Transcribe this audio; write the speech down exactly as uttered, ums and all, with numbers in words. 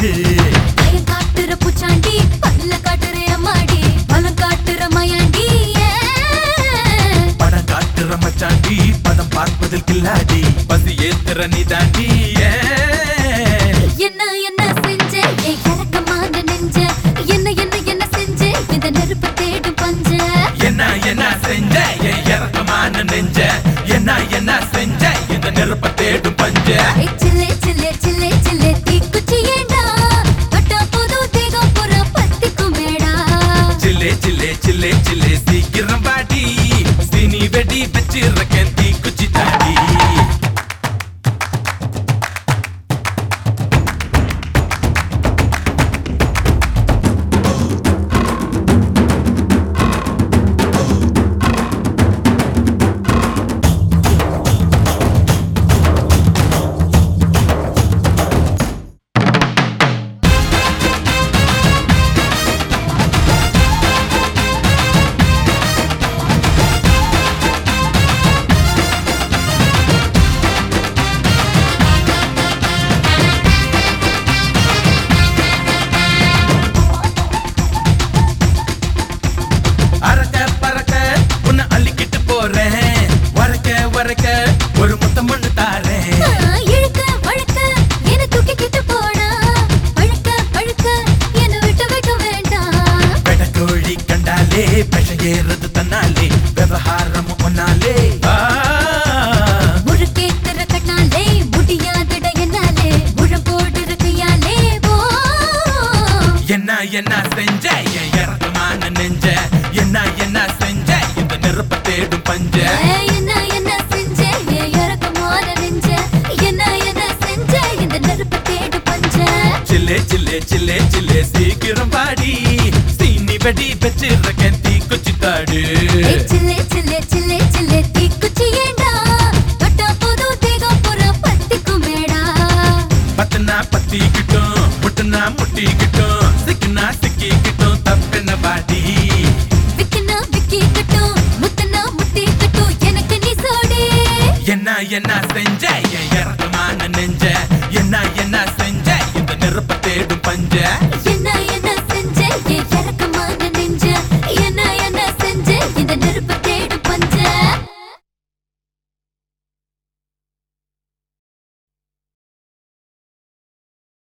பாடு. பயம் காட்டுற பூச்சாண்டி பல்ல காட்டுற அம்மாடி பலம் காட்டுற மயாண்டி படம் காட்டுற மச்சாண்டி பதம் பார்ப்பதில் கில்லாடி பசி ஏத்துற நீ தாண்டி. என்ன என்ன செஞ்ச ஏ இறக்கமான நெஞ்ச என்ன என்ன என்ன செஞ்ச இந்த நெருப்பு தேடும் பஞ்ச. என்ன என்ன செஞ்ச என் இறக்கமான நெஞ்ச என்ன என்ன செஞ்ச இந்த நெருப்ப தேடும் பஞ்ச. சில்லே சில்லே சில்லே சில்லே தீக்குச்சி ஏண்டா பட்டா போது தேகம் புற பத்திக்கும் மேடா. சில்லே சில்லே சில்லே சில்லே சீக்கிரம் பாடி சீனி வெடி வச்சிருக்கேன் தீக்குச்சி தாடி. ஒரு முத்தம் ஒண்ணு தாரேன். இழுக்க வழுக்க என்ன தூக்கி கிட்ட போடா பழுக்க பழுக்க என்ன விட்டு வைக்க வேண்டாம். பெடக்கோழி கண்டாலே பெஷ ஏறது தன்னாலே விவகாரம் ஒன்னாலே. முழுக்கேத்துற கண்ணாலே முடியாதிட என்னாலே முழம் போடுற கையாலே போ. என்ன என்ன செஞ்ச என் இறக்கமான நெஞ்ச என்ன என்ன செஞ்ச இந்த நெருப்ப தேடும் பஞ்ச. என்ன என்ன செஞ்ச ஏ இறக்கமான நெஞ்ச என்ன என்ன செஞ்ச இந்த நெருப்பு தேடு பஞ்ச. சில்லே சில்லே சில்லே சில்லே சீக்கிரம் பாடி சீனி வெடி வச்சிருக்கேன் தீக்குச்சி தாடு. சில்லே சில்லே சில்லே சில்லே தீக்குச்சி ஏண்டா பட்டா போது தேகம் புற பத்திக்கும் மேடா. பத்துனா பத்திக்கிட்டும் முட்டுனா முட்டிக்கிட்டும் சிக்குனா சிக்கிக்கிட்டும் தப்பென்ன பாடி. விக்கினா விக்கிக்கட்டும் முத்தனா முட்டிக்கட்டும் எனக்கு நீ சோடி. என்ன என்ன செஞ்ச என் இறக்கமான நெஞ்ச என்ன என்ன செஞ்ச இந்த நெருப்ப தேடும் பஞ்ச.